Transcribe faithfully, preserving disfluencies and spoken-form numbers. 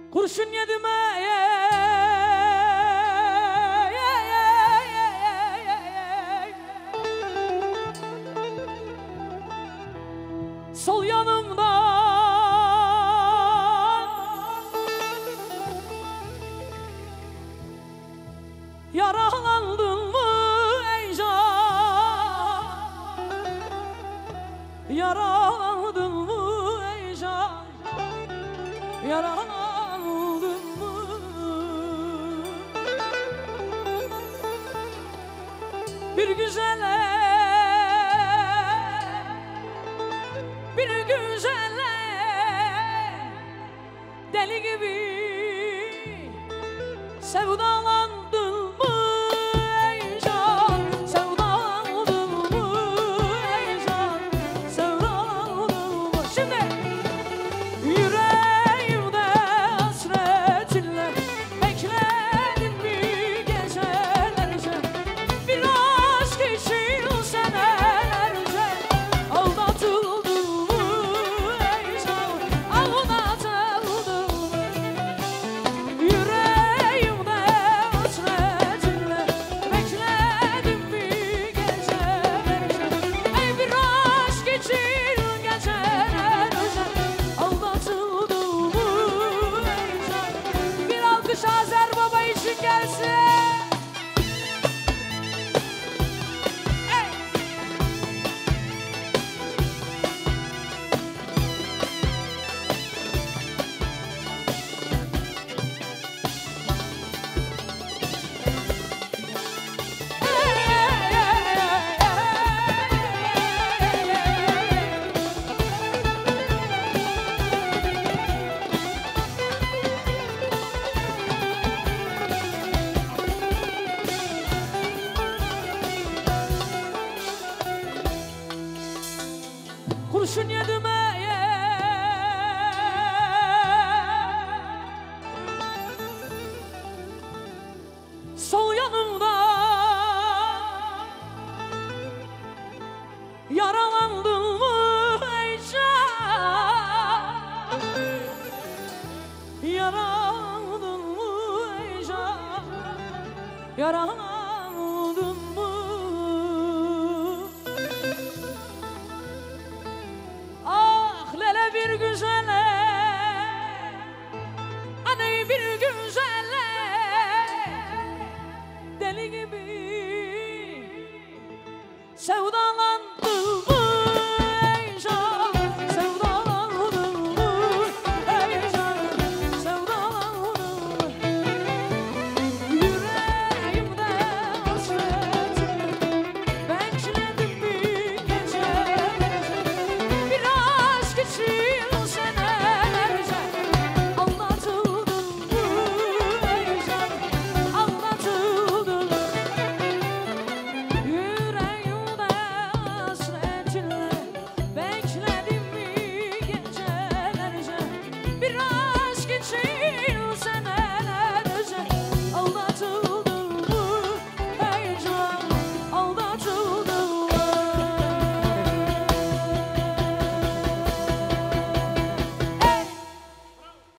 Kurşun yedime sol yanımdan yaralandın mı ey can? Yaralandın mı ey can? Yaralandın mı? Bir güzele, bir güzele deli gibi sevdalandın mı ey can? Sevdalandın mı ey can? Sevdalandın mı? Şimdi yüreğimde hasretinle bekledin mi gecelerce? Bir aşk için senelerce aldatıldın mı ey can? Aldatıldın mı? Yüreğimde hasretinle bekledim bir gecelerce. Ey bir aşk için gecelerce aldatıldın mı ey can? Bir alkış Azer Baba için gelsin. Ey! Kurşun yedim ey, sol yanımda yaralandın mı ey can? Yaralandın mı ey can? Yaralandın mı? Ah lele bir güzele, aney bir güzele